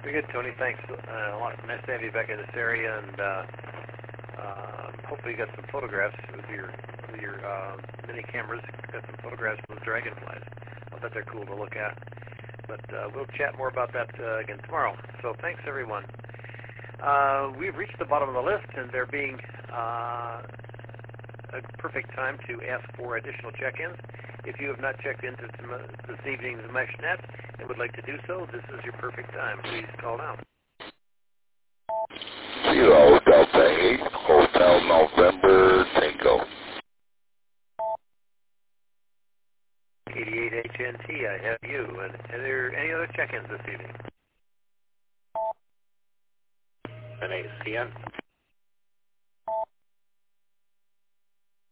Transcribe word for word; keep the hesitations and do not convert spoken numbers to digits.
Very good, Tony. Thanks. Uh, a lot nice to have you back in this area, and uh, uh, hopefully you got some photographs with your with your uh, mini cameras. Got some photographs of those dragonflies. I bet they're cool to look at. But uh, we'll chat more about that uh, again tomorrow. So thanks, everyone. Uh, we've reached the bottom of the list, and there being uh, a perfect time to ask for additional check-ins. If you have not checked into this evening's MeshNet and would like to do so, this is your perfect time. Please call now. Zero Delta eight, Hotel November, Tango. eighty-eight H N T, I have you. And are there any other check-ins this evening? N A C N.